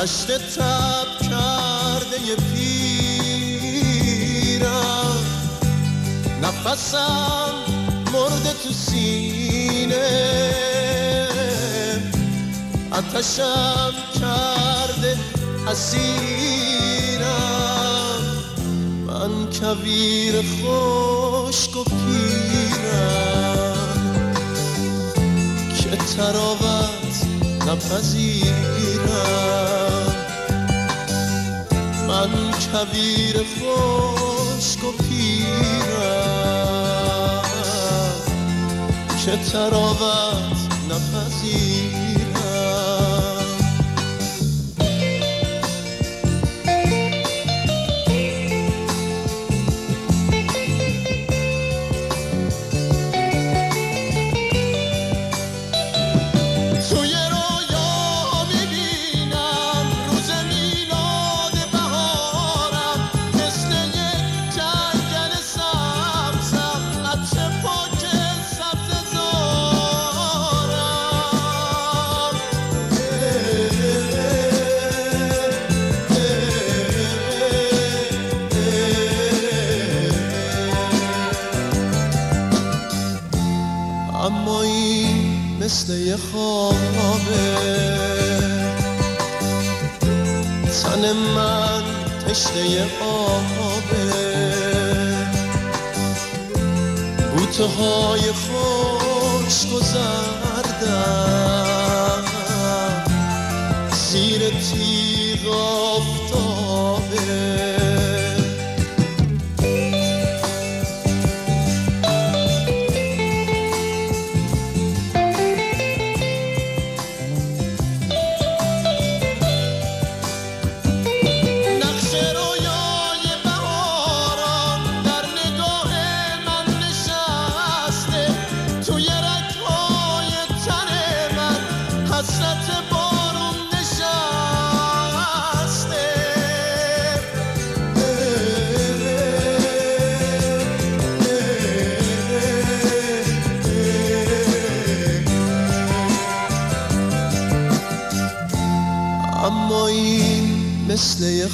دشت تب کرده پیرم، نفسم مرده تو سینه، آتشم کرده اسیرم، من کویر خشک و پیرم که تراوت نپذیرم، من کویر خشک و پیرم که تراوت نپذیرم. اما این مثل یه خوابه، تن من تشنه آبه، بوته‌های خشک و زردم زیر تیغ آفتابه. اما این مثل